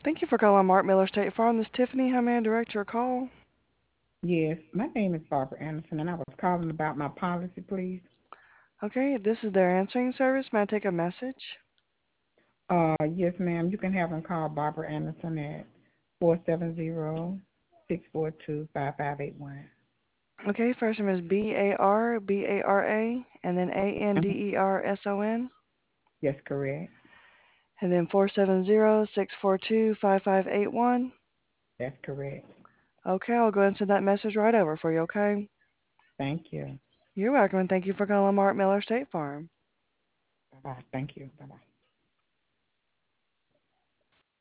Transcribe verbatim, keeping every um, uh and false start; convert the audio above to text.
Thank you for calling Mark Miller State Farm. This is Tiffany. How may I direct your call? Yes, my name is Barbara Anderson, and I was calling about my policy, please. Okay, this is their answering service. May I take a message? Uh, yes, ma'am. You can have them call Barbara Anderson at four seven zero, six four two, five five eight one. Okay, first name is B A R B A R A, and then A N D Mm-hmm. E R S O N, Yes, correct. and then four seven zero, six four two, five five eight one. That's correct. Okay, I'll go ahead and send that message right over for you, okay? Thank you. You're welcome, and thank you for calling Mark Miller State Farm. Bye-bye. Thank you. Bye-bye.